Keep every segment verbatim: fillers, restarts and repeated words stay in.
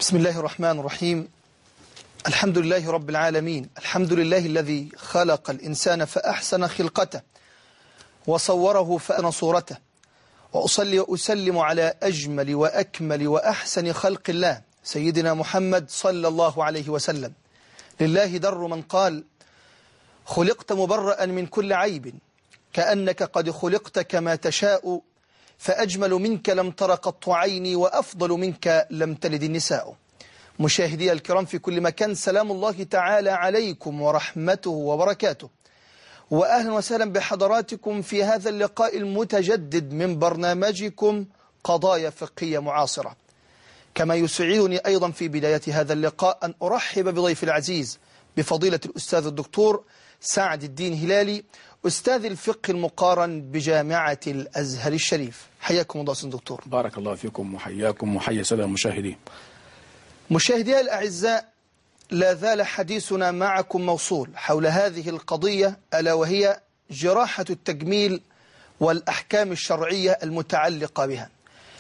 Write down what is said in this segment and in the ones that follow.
بسم الله الرحمن الرحيم. الحمد لله رب العالمين، الحمد لله الذي خلق الإنسان فأحسن خلقته وصوره فأحسن صورته، وأصلي وأسلم على أجمل وأكمل وأحسن خلق الله سيدنا محمد صلى الله عليه وسلم. لله در من قال: خلقت مبرأ من كل عيب كأنك قد خلقت كما تشاء، فأجمل منك لم تر قط عيني وأفضل منك لم تلد النساء. مشاهدي الكرام في كل مكان، سلام الله تعالى عليكم ورحمته وبركاته، وأهلا وسهلا بحضراتكم في هذا اللقاء المتجدد من برنامجكم قضايا فقهية معاصرة. كما يسعدني أيضا في بداية هذا اللقاء أن أرحب بضيف العزيز بفضيلة الأستاذ الدكتور سعد الدين هلالي، أستاذ الفقه المقارن بجامعة الأزهر الشريف. حياكم الله أستاذ دكتور. بارك الله فيكم وحياكم وحيا سادة المشاهدين. مشاهدي الأعزاء، لا زال حديثنا معكم موصول حول هذه القضية، ألا وهي جراحة التجميل والأحكام الشرعية المتعلقة بها.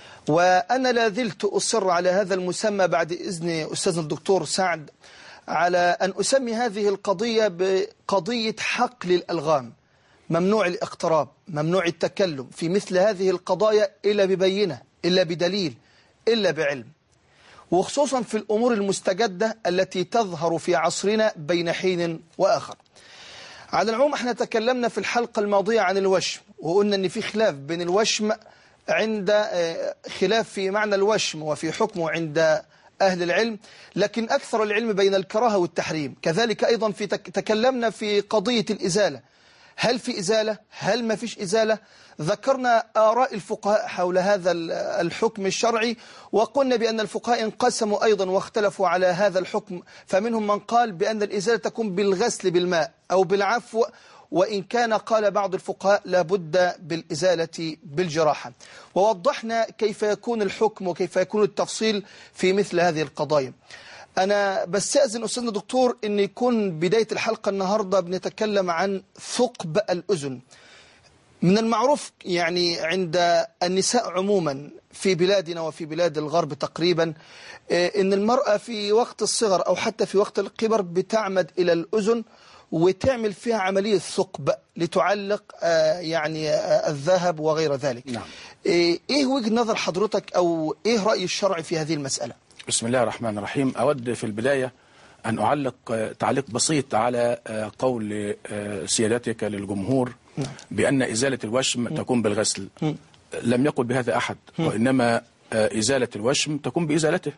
وأنا لا زلت أصر على هذا المسمى بعد إذن أستاذنا الدكتور سعد على أن أسمي هذه القضية بقضية حقل الألغام. ممنوع الاقتراب، ممنوع التكلم في مثل هذه القضايا إلا ببينة، إلا بدليل، إلا بعلم، وخصوصا في الأمور المستجدة التي تظهر في عصرنا بين حين وآخر. على العموم احنا تكلمنا في الحلقة الماضية عن الوشم، وقلنا ان في خلاف بين الوشم، عند خلاف في معنى الوشم وفي حكمه عند أهل العلم، لكن أكثر العلم بين الكراهة والتحريم. كذلك أيضا في تكلمنا في قضية الإزالة، هل في إزالة؟ هل ما فيش إزالة؟ ذكرنا آراء الفقهاء حول هذا الحكم الشرعي، وقلنا بأن الفقهاء انقسموا أيضا واختلفوا على هذا الحكم، فمنهم من قال بأن الإزالة تكون بالغسل بالماء أو بالعفو، وإن كان قال بعض الفقهاء لابد بالإزالة بالجراحة. ووضحنا كيف يكون الحكم وكيف يكون التفصيل في مثل هذه القضايا. أنا بستأذن أستاذنا دكتور أن يكون بداية الحلقة النهاردة بنتكلم عن ثقب الأذن. من المعروف يعني عند النساء عموما في بلادنا وفي بلاد الغرب تقريبا أن المرأة في وقت الصغر أو حتى في وقت الكبر بتعمد إلى الأذن وتعمل فيها عملية ثقب لتعلق يعني الذهب وغير ذلك. نعم. إيه وجهة نظر حضرتك أو إيه رأي الشرع في هذه المسألة؟ بسم الله الرحمن الرحيم. أود في البداية أن أعلق تعليق بسيط على قول سيادتك للجمهور بأن إزالة الوشم تكون بالغسل. لم يقل بهذا أحد، وإنما إزالة الوشم تكون بإزالته،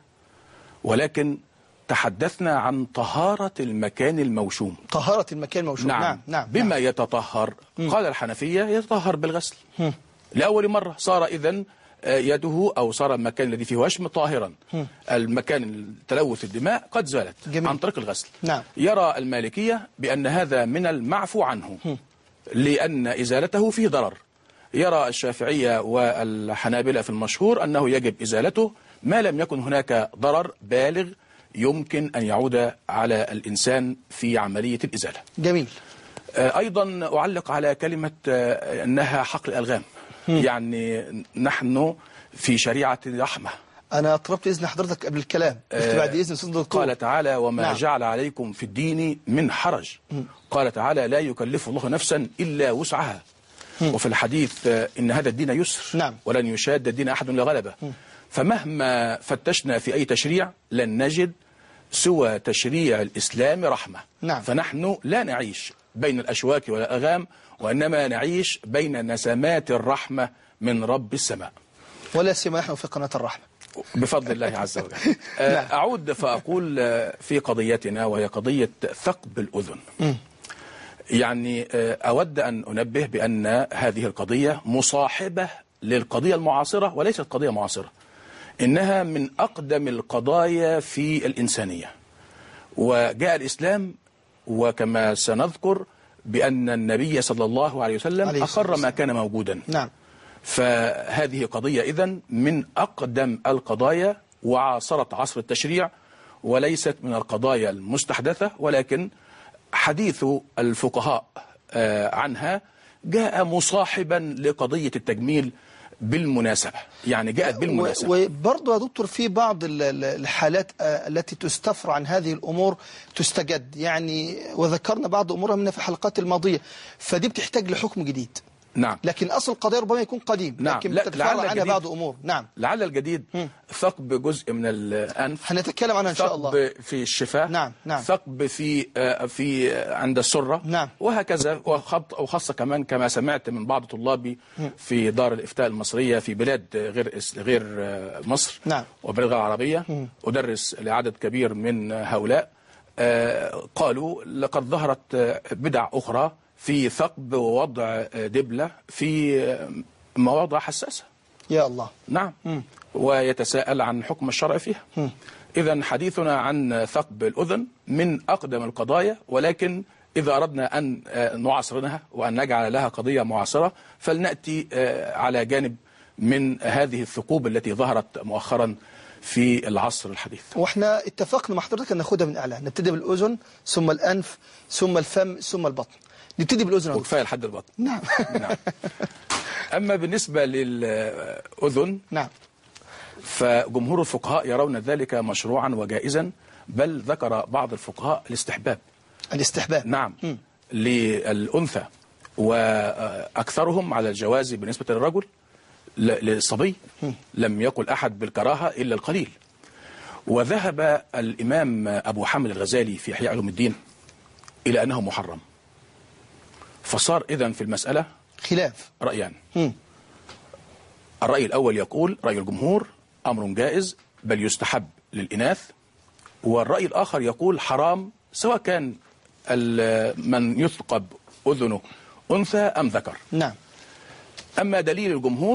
ولكن تحدثنا عن طهارة المكان الموشوم. طهارة المكان الموشوم. نعم. نعم. نعم. بما نعم. يتطهر. قال الحنفية يتطهر بالغسل. م. لأول مرة صار إذن يده أو صار المكان الذي فيه وشم طاهرا. م. المكان تلوث الدماء قد زالت. جميل. عن طريق الغسل. نعم. يرى المالكية بأن هذا من المعفو عنه، م. لأن إزالته فيه ضرر. يرى الشافعية والحنابلة في المشهور أنه يجب إزالته ما لم يكن هناك ضرر بالغ يمكن أن يعود على الإنسان في عملية الإزالة. جميل. أيضا أعلق على كلمة أنها حقل الألغام. يعني نحن في شريعة رحمة. أنا طلبت إذن حضرتك قبل الكلام، قلت بعد إذن أستاذ الدكتور. قال تعالى: وما نعم. جعل عليكم في الدين من حرج. م. قال تعالى: لا يكلف الله نفسا إلا وسعها. م. وفي الحديث: إن هذا الدين يسر. نعم. ولن يشاد الدين أحد لغلبه. م. فمهما فتشنا في أي تشريع لن نجد سوى تشريع الإسلام رحمة. نعم. فنحن لا نعيش بين الأشواك والأغام، وإنما نعيش بين نسمات الرحمة من رب السماء. ولا سيما نحن في قناة الرحمة بفضل الله عز وجل. أعود فأقول في قضيتنا، وهي قضية ثقب الأذن. م. يعني أود أن أنبه بأن هذه القضية مصاحبة للقضية المعاصرة، وليست قضية معاصرة، إنها من أقدم القضايا في الإنسانية. وجاء الإسلام، وكما سنذكر بأن النبي صلى الله عليه وسلم أقر ما كان موجودا. نعم. فهذه قضية إذن من أقدم القضايا، وعاصرت عصر التشريع، وليست من القضايا المستحدثة، ولكن حديث الفقهاء عنها جاء مصاحبا لقضية التجميل بالمناسبة، يعني جاءت بالمناسبة. وبرضه يا دكتور في بعض الحالات التي تستفر عن هذه الأمور تستجد، يعني وذكرنا بعض أمورها منها في الحلقات الماضية، فدي بتحتاج لحكم جديد. نعم. لكن أصل القضية ربما يكون قديم. نعم. لكن بتتفرع عنها بعض أمور. نعم. لعل الجديد ثقب جزء من الأنف، هنتكلم عنها إن شاء الله. ثقب في الشفاه. نعم. نعم. ثقب في في عند السرة. نعم. وهكذا، وخاصة كمان كما سمعت من بعض طلابي في دار الإفتاء المصرية في بلاد غير غير مصر. نعم. وبلاد غير عربية. أدرس لعدد كبير من هؤلاء، قالوا لقد ظهرت بدع أخرى في ثقب ووضع دبلة في مواضع حساسة. يا الله. نعم. م. ويتساءل عن حكم الشرع فيها. إذن حديثنا عن ثقب الأذن من أقدم القضايا، ولكن إذا أردنا أن نعاصرنها وأن نجعل لها قضية معاصرة فلنأتي على جانب من هذه الثقوب التي ظهرت مؤخرا في العصر الحديث. واحنا اتفقنا مع حضرتك أن ناخدها من أعلى، نبتدي بالأذن ثم الأنف ثم الفم ثم البطن. نبتدي بالأذن وكفاية لحد البطن. نعم. نعم. أما بالنسبة للأذن، نعم، فجمهور الفقهاء يرون ذلك مشروعا وجائزا، بل ذكر بعض الفقهاء الاستحباب. الاستحباب. نعم. م. للأنثى، وأكثرهم على الجواز بالنسبة للرجل. للصبي م. لم يقل أحد بالكراهة إلا القليل. وذهب الإمام أبو حامد الغزالي في إحياء علوم الدين إلى أنه محرم. فصار إذن في المسألة خلاف رأيان. م. الرأي الأول يقول رأي الجمهور أمر جائز بل يستحب للإناث، والرأي الآخر يقول حرام سواء كان من يثقب أذنه أنثى أم ذكر. نعم. أما دليل الجمهور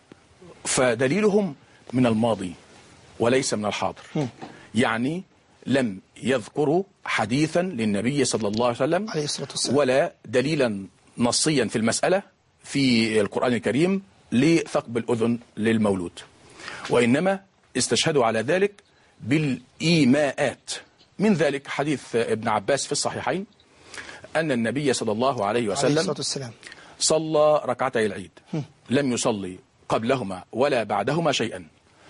فدليلهم من الماضي وليس من الحاضر. م. يعني لم يذكروا حديثا للنبي صلى الله عليه وسلم عليه الصلاة والسلام ولا دليلا نصيا في المسألة في القرآن الكريم لثقب الأذن للمولود، وإنما استشهدوا على ذلك بالإيماءات. من ذلك حديث ابن عباس في الصحيحين أن النبي صلى الله عليه وسلم صلى ركعتي العيد، لم يصلي قبلهما ولا بعدهما شيئا،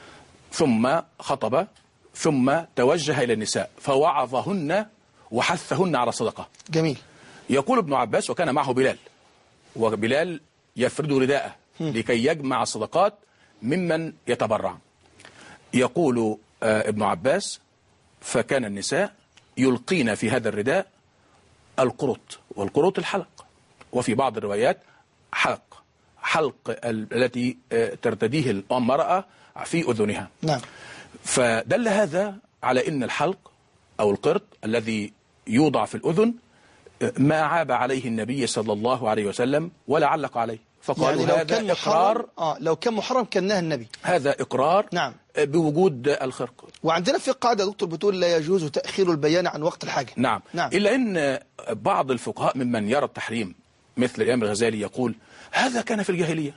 ثم خطب ثم توجه إلى النساء فوعظهن وحثهن على الصدقة. جميل. يقول ابن عباس وكان معه بلال، وبلال يفرد رداءه لكي يجمع الصدقات ممن يتبرع. يقول ابن عباس فكان النساء يلقين في هذا الرداء القرط، والقرط الحلق، وفي بعض الروايات حلق حلق التي ترتديه المرأة في أذنها. نعم. فدل هذا على أن الحلق أو القرط الذي يوضع في الأذن ما عاب عليه النبي صلى الله عليه وسلم ولا علق عليه، فقالوا يعني هذا إقرار. آه لو كان محرم كان نهى النبي. هذا إقرار. نعم. بوجود الخرق. وعندنا في قاعدة دكتور بتقول لا يجوز تأخير البيان عن وقت الحاجة. نعم. نعم. إلا أن بعض الفقهاء ممن يرى التحريم مثل الإمام الغزالي يقول هذا كان في الجاهلية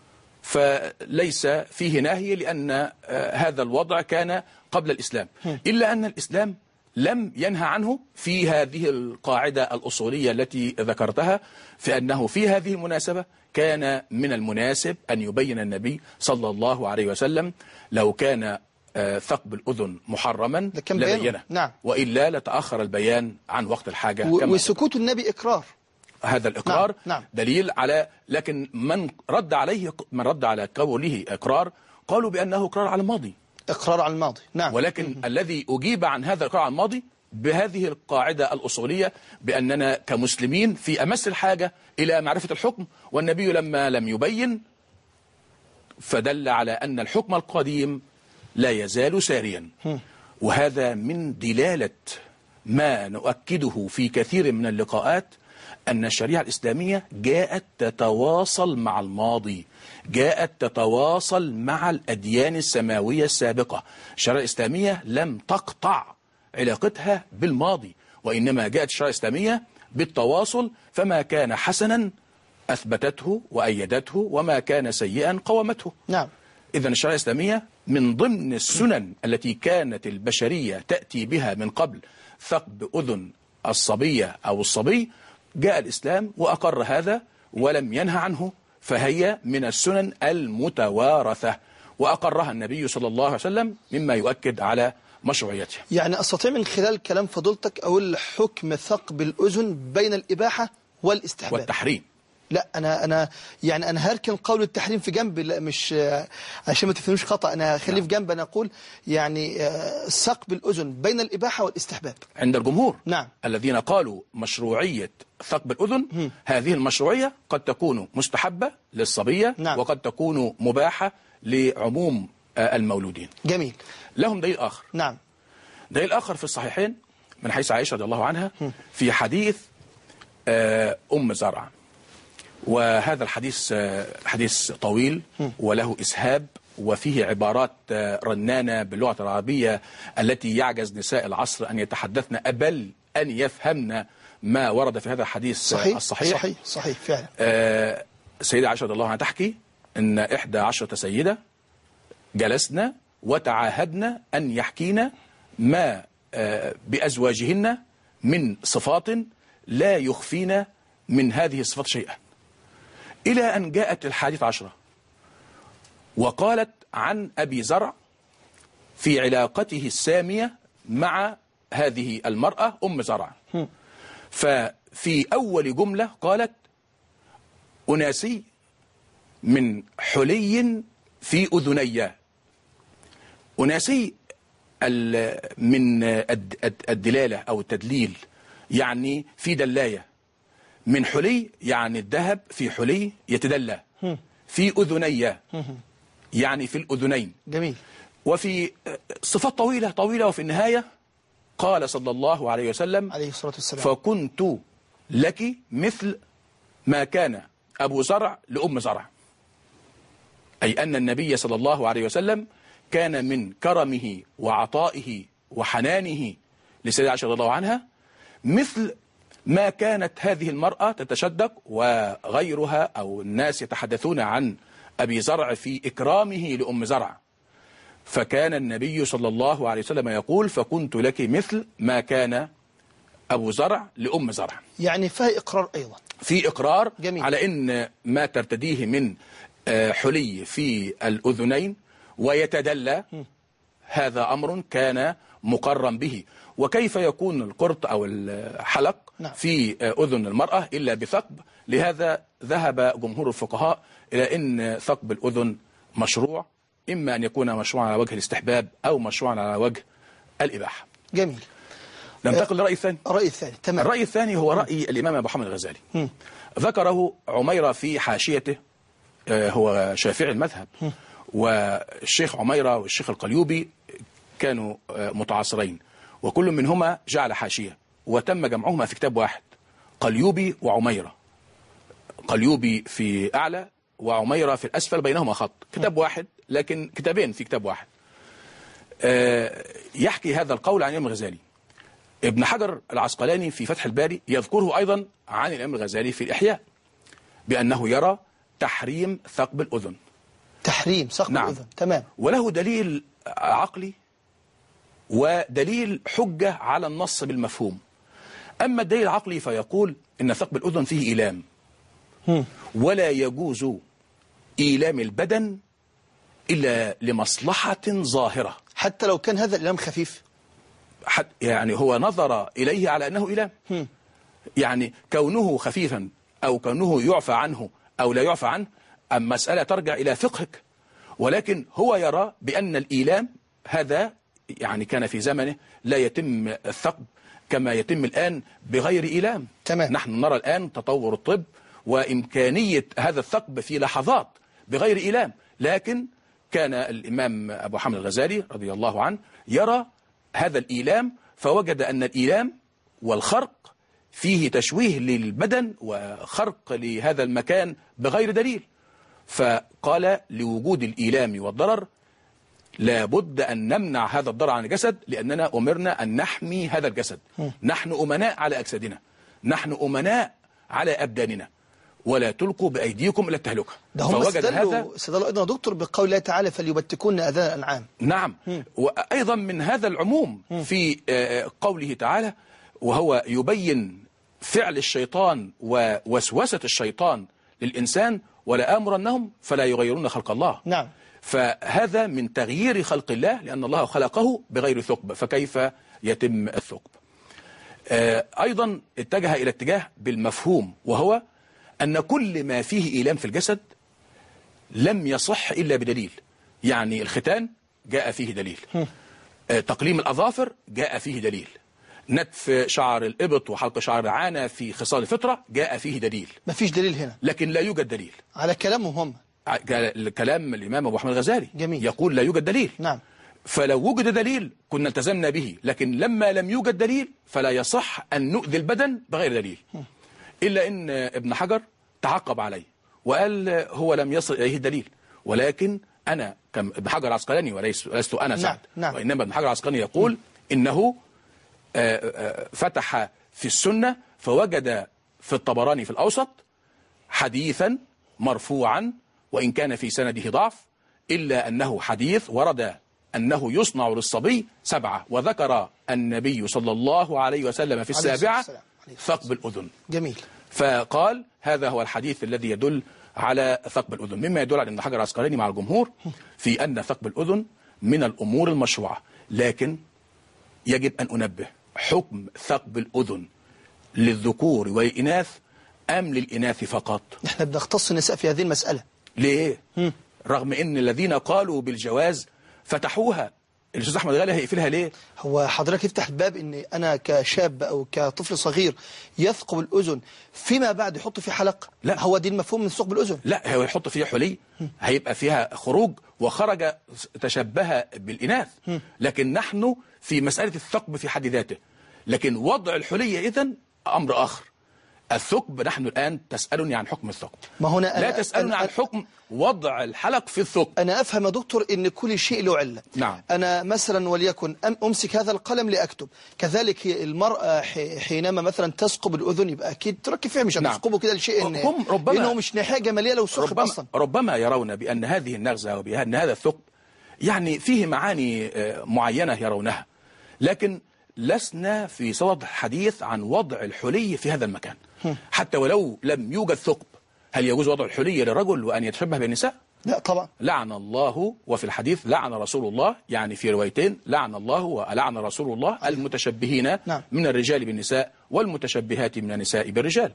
فليس فيه نهي، لأن هذا الوضع كان قبل الإسلام، إلا أن الإسلام لم ينهى عنه في هذه القاعدة الأصولية التي ذكرتها، في أنه في هذه المناسبة كان من المناسب أن يبين النبي صلى الله عليه وسلم لو كان ثقب الأذن محرما لبينه. نعم. وإلا لتأخر البيان عن وقت الحاجة. وسكوت النبي إقرار. هذا الإقرار. نعم. نعم. دليل على، لكن من رد عليه من رد على قوله إقرار قالوا بأنه إقرار على الماضي. إقرار على الماضي. نعم. ولكن م- الذي أجيب عن هذا الإقرار على الماضي بهذه القاعدة الأصولية بأننا كمسلمين في أمس الحاجة إلى معرفة الحكم، والنبي لما لم يبين فدل على أن الحكم القديم لا يزال ساريا. وهذا من دلالة ما نؤكده في كثير من اللقاءات أن الشريعة الإسلامية جاءت تتواصل مع الماضي، جاءت تتواصل مع الأديان السماوية السابقة. الشريعة الإسلامية لم تقطع علاقتها بالماضي، وإنما جاءت الشريعة الإسلامية بالتواصل، فما كان حسنا أثبتته وأيدته، وما كان سيئا قومته. نعم. إذن الشريعة الإسلامية من ضمن السنن التي كانت البشرية تأتي بها من قبل ثقب أذن الصبية أو الصبي، جاء الإسلام وأقر هذا ولم ينهى عنه، فهي من السنن المتوارثة، وأقرها النبي صلى الله عليه وسلم مما يؤكد على مشروعيتها. يعني أستطيع من خلال كلام فضيلتك أقول حكم ثقب الأذن بين الإباحة والاستحباب والتحريم. لا أنا أنا يعني أنا هركن قول التحريم في جنب، لا مش عشان ما تفهموش خطأ، أنا هخليه نعم. في جنب. أنا أقول يعني ثقب الأذن بين الإباحة والاستحباب عند الجمهور نعم. الذين قالوا مشروعية ثقب الأذن م. هذه المشروعية قد تكون مستحبة للصبية نعم. وقد تكون مباحة لعموم المولودين. جميل. لهم دليل آخر نعم. دليل آخر في الصحيحين من حيث عائشة رضي الله عنها م. في حديث أم زرع، وهذا الحديث حديث طويل وله إسهاب وفيه عبارات رنانة باللغة العربية التي يعجز نساء العصر أن يتحدثن بل أن يفهمن ما ورد في هذا الحديث صحيح الصحيح. صحيح صحيح فعلا. آه سيدة عائشة رضي الله عنها تحكي أن إحدى عشرة سيدة جلسنا وتعاهدنا أن يحكينا ما آه بأزواجهن من صفات لا يخفين من هذه الصفات شيئا، إلى أن جاءت الحادثة عشرة وقالت عن أبي زرع في علاقته السامية مع هذه المرأة أم زرع. ففي أول جملة قالت أناسي من حلي في أذني. أناسي من الدلالة أو التدليل يعني في دلاية، من حلي يعني الذهب في حلي يتدلى، في أذني يعني في الأذنين. جميل. وفي صفات طويلة طويلة وفي النهاية قال صلى الله عليه وسلم عليه الصلاة والسلام فكنت لك مثل ما كان أبو زرع لأم زرع، أي أن النبي صلى الله عليه وسلم كان من كرمه وعطائه وحنانه لسيدة عائشة رضي الله عنها مثل ما كانت هذه المرأة تتشدق وغيرها أو الناس يتحدثون عن أبي زرع في إكرامه لأم زرع. فكان النبي صلى الله عليه وسلم يقول فكنت لك مثل ما كان أبو زرع لأم زرع. يعني فيه إقرار أيضا، في إقرار جميل. على أن ما ترتديه من حلي في الأذنين ويتدلى هذا أمر كان مقرم به. وكيف يكون القرط أو الحلق نعم. في أذن المرأة إلا بثقب؟ لهذا ذهب جمهور الفقهاء إلى أن ثقب الأذن مشروع، إما أن يكون مشروعا على وجه الاستحباب أو مشروعا على وجه الإباحة. جميل. ننتقل للرأي الثاني. الرأي الثاني تمام. الرأي الثاني هو رأي الإمام أبو حامد الغزالي. م. ذكره عميرة في حاشيته، هو شافعي المذهب، م. والشيخ عميرة والشيخ القليوبي كانوا متعاصرين، وكل منهما جعل حاشية وتم جمعهما في كتاب واحد، قليوبي وعميرة، قليوبي في أعلى وعميرة في الأسفل بينهما خط، كتاب واحد لكن كتابين في كتاب واحد. يحكي هذا القول عن الإمام الغزالي. ابن حجر العسقلاني في فتح الباري يذكره أيضا عن الإمام الغزالي في الإحياء بأنه يرى تحريم ثقب الأذن. تحريم ثقب نعم. الأذن تمام. وله دليل عقلي ودليل حجة على النص بالمفهوم. أما الدليل العقلي فيقول إن ثقب الأذن فيه إيلام، ولا يجوز إيلام البدن إلا لمصلحة ظاهرة، حتى لو كان هذا الإيلام خفيف. يعني هو نظر إليه على أنه إيلام، يعني كونه خفيفا أو كونه يعفى عنه أو لا يعفى عنه مسألة ترجع إلى فقهك، ولكن هو يرى بأن الإيلام هذا يعني كان في زمنه لا يتم الثقب كما يتم الآن بغير إيلام. تمام. نحن نرى الآن تطور الطب وإمكانية هذا الثقب في لحظات بغير إيلام، لكن كان الإمام أبو حامد الغزالي رضي الله عنه يرى هذا الإيلام، فوجد أن الإيلام والخرق فيه تشويه للبدن وخرق لهذا المكان بغير دليل، فقال لوجود الإيلام والضرر لابد أن نمنع هذا الضرر عن الجسد، لأننا أمرنا أن نحمي هذا الجسد. م. نحن أمناء على أجسادنا، نحن أمناء على أبداننا، ولا تلقوا بأيديكم إلى التهلكة. ده هم استدلوا استدلوا أيضا دكتور بقول الله تعالى فليبتكن أذان الأنعام. نعم. م. وأيضا من هذا العموم م. في قوله تعالى وهو يبين فعل الشيطان ووسوسة الشيطان للإنسان ولا آمرنهم فلا يغيرون خلق الله. نعم. فهذا من تغيير خلق الله، لأن الله خلقه بغير ثقب، فكيف يتم الثقب؟ أيضا اتجه إلى اتجاه بالمفهوم، وهو أن كل ما فيه إيلام في الجسد لم يصح إلا بدليل. يعني الختان جاء فيه دليل، تقليم الأظافر جاء فيه دليل، نتف شعر الإبط وحلق شعر العانة في خصال الفطرة جاء فيه دليل. ما فيش دليل هنا، لكن لا يوجد دليل على كلامهم هم. كلام الإمام أبو أحمد الغزالي جميل. يقول لا يوجد دليل. نعم. فلو وجد دليل كنا التزمنا به، لكن لما لم يوجد دليل فلا يصح أن نؤذي البدن بغير دليل. إلا إن ابن حجر تعقب عليه وقال هو لم يصل إليه الدليل، ولكن أنا ابن حجر العسقلاني ولست أنا سعد. نعم. نعم. وإنما ابن حجر العسقلاني يقول إنه فتح في السنة فوجد في الطبراني في الأوسط حديثا مرفوعا، وإن كان في سنده ضعف، إلا أنه حديث ورد أنه يصنع للصبي سبعة، وذكر النبي صلى الله عليه وسلم في السابعة ثقب الأذن. جميل. فقال هذا هو الحديث الذي يدل على ثقب الأذن، مما يدل على ابن حجر العسقلاني مع الجمهور في أن ثقب الأذن من الأمور المشروعة. لكن يجب أن أنبه، حكم ثقب الأذن للذكور والإناث أم للإناث فقط؟ نحن بنختص النساء في هذه المسألة. ليه؟ م. رغم أن الذين قالوا بالجواز فتحوها، الأستاذ أحمد غالي هيقفلها ليه؟ هو حضرتك يفتح الباب ان انا كشاب او كطفل صغير يثقب الاذن فيما بعد يحط في حلق؟ لا، هو دي المفهوم من ثقب الاذن. لا، هو يحط فيها حلي، هيبقى فيها خروج، وخرج تشبه بالإناث. لكن نحن في مسألة الثقب في حد ذاته، لكن وضع الحلي إذن أمر آخر. الثقب نحن الآن تسألني عن حكم الثقب، ما هنا لا تسألني عن حكم وضع الحلق في الثقب. أنا أفهم يا دكتور إن كل شيء له علة. نعم. أنا مثلا وليكن أمسك هذا القلم لأكتب، كذلك المرأة حينما مثلا تثقب الأذن يبقى أكيد تركب فيها، مش هتثقبه. نعم. كده لشيء إن هم ربما لأنه مش ناحية جمالية لو ثقب ربما أصلا. ربما يرون بأن هذه النغزة وبأن هذا الثقب يعني فيه معاني معينة يرونها، لكن لسنا في صدد الحديث عن وضع الحلي في هذا المكان. حتى ولو لم يوجد ثقب، هل يجوز وضع الحلي للرجل وأن يتشبه بالنساء؟ لا طبعا. لعن الله، وفي الحديث لعن رسول الله، يعني في روايتين لعن الله ولعن رسول الله المتشبهين نعم. من الرجال بالنساء والمتشبهات من النساء بالرجال.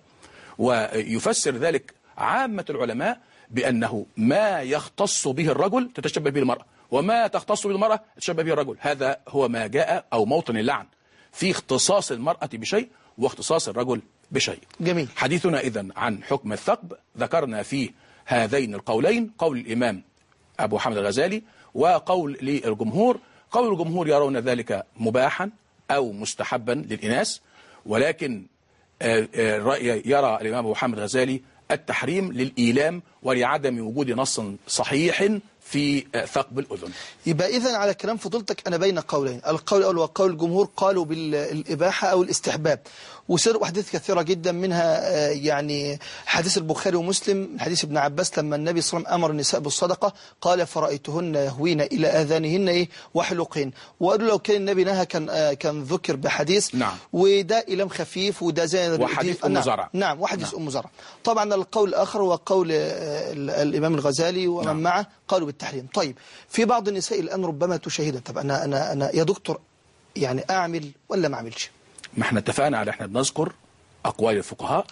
ويفسر ذلك عامة العلماء بأنه ما يختص به الرجل تتشبه به المرأة، وما تختص به المرأة تتشبه به الرجل. هذا هو ما جاء أو موطن اللعن، في اختصاص المرأة بشيء واختصاص الرجل بشيء. جميل. حديثنا إذن عن حكم الثقب، ذكرنا فيه هذين القولين، قول الإمام أبو حامد الغزالي وقول للجمهور. قول الجمهور يرون ذلك مباحا أو مستحبا للإناث، ولكن يرى الإمام أبو حامد الغزالي التحريم للإيلام ولعدم وجود نص صحيح في ثقب الأذن. يبقى إذن على كلام فضيلتك أنا بين قولين، القول الأول وقول الجمهور قالوا بالإباحة أو الاستحباب، وسروا أحاديث كثيرة جدا، منها يعني حديث البخاري ومسلم حديث ابن عباس لما النبي صلى الله عليه وسلم أمر النساء بالصدقة قال فرأيتهن يهوين إلى آذانهن إيه وحلقهن، وقالوا لو كان النبي نهى كان كان ذكر بحديث. نعم. وده إلام خفيف وده زي وحديث أم زرع. نعم. وحديث أم زرع. طبعا القول الآخر هو قول الإمام الغزالي ومن نعم. معه قالوا بالتحريم. طيب في بعض النساء الآن ربما تشاهدها، طب أنا أنا أنا يا دكتور يعني أعمل ولا ما أعملش؟ ما احنا اتفقنا على احنا بنذكر أقوال الفقهاء،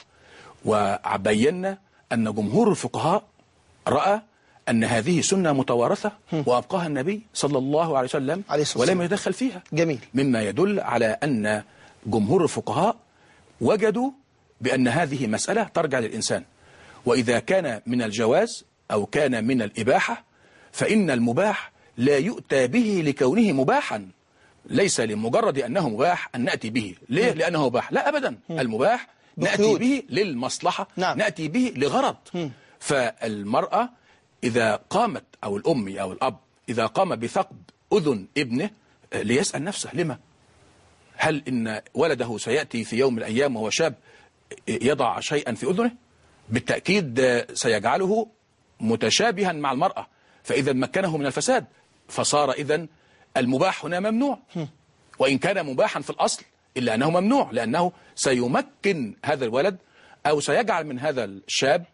وبينا أن جمهور الفقهاء رأى أن هذه سنة متوارثة وأبقاها النبي صلى الله عليه وسلم ولم يدخل فيها. جميل. مما يدل على أن جمهور الفقهاء وجدوا بأن هذه مسألة ترجع للإنسان، وإذا كان من الجواز أو كان من الإباحة فإن المباح لا يؤتى به لكونه مباحا، ليس لمجرد أنه مباح أن نأتي به. ليه؟ لأنه مباح؟ لا أبدا. المباح نأتي به للمصلحة. نعم. نأتي به لغرض. فالمرأة إذا قامت أو الأم أو الأب إذا قام بثقب أذن ابنه ليسأل نفسه لما؟ هل إن ولده سيأتي في يوم من الأيام وهو شاب يضع شيئا في أذنه؟ بالتأكيد سيجعله متشابها مع المرأة، فإذا مكنه من الفساد فصار إذن المباح هنا ممنوع، وإن كان مباحا في الأصل إلا أنه ممنوع، لأنه سيمكن هذا الولد أو سيجعل من هذا الشاب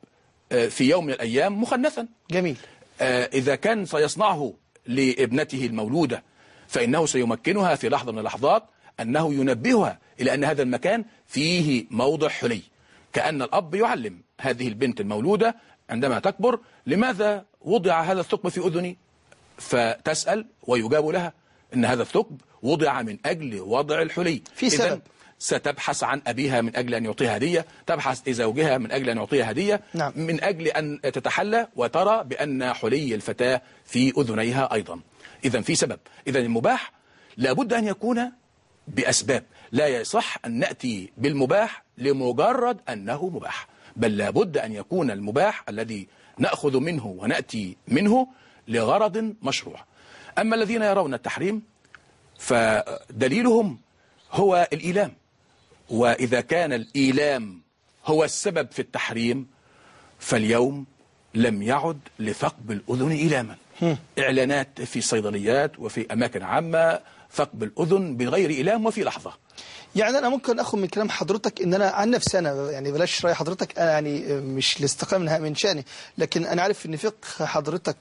في يوم من الأيام مخنثا. جميل. إذا كان سيصنعه لابنته المولودة فإنه سيمكنها في لحظة من اللحظات أنه ينبهها إلى أن هذا المكان فيه موضع حلي، كأن الأب يعلم هذه البنت المولودة عندما تكبر: لماذا وضع هذا الثقب في أذني؟ فتسأل ويجاب لها إن هذا الثقب وضع من أجل وضع الحلي. في سبب. ستبحث عن أبيها من أجل أن يعطيها هدية، تبحث لزوجها من أجل أن يعطيها هدية، نعم. من أجل أن تتحلى وترى بأن حلي الفتاة في أذنيها أيضا. إذا في سبب. إذا المباح لابد أن يكون بأسباب، لا يصح أن نأتي بالمباح لمجرد أنه مباح، بل لابد أن يكون المباح الذي نأخذ منه ونأتي منه لغرض مشروع. أما الذين يرون التحريم فدليلهم هو الإيلام، وإذا كان الإيلام هو السبب في التحريم فاليوم لم يعد لثقب الأذن إيلاما. إعلانات في الصيدليات وفي أماكن عامة: ثقب الأذن بغير إيلام وفي لحظة. يعني أنا ممكن أخذ من كلام حضرتك إن أنا عن نفسي أنا يعني بلاش رأي حضرتك، أنا يعني مش لاستقامة من شأني، لكن أنا عارف إن فقه حضرتك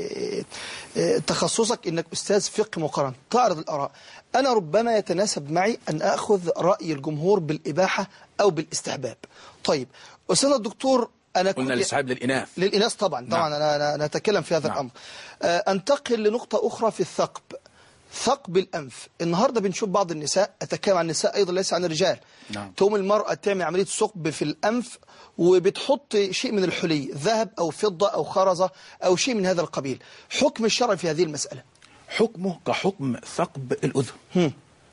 وتخصصك إنك أستاذ فقه مقارن تعرض الآراء. أنا ربما يتناسب معي أن أخذ رأي الجمهور بالإباحة أو بالاستحباب. طيب أستاذ الدكتور، أنا قلنا الاستحباب للإناث. للإناث طبعا طبعا. نعم. أنا أنا أتكلم في هذا. نعم. الأمر. أنتقل لنقطة أخرى في الثقب، ثقب الأنف. النهاردة بنشوف بعض النساء، أتكلم عن النساء أيضا ليس عن الرجال. نعم. تقوم المرأة تعمل عملية ثقب في الأنف وبتحط شيء من الحلي، ذهب أو فضة أو خرزة أو شيء من هذا القبيل. حكم الشرع في هذه المسألة؟ حكمه كحكم ثقب الأذن. هم.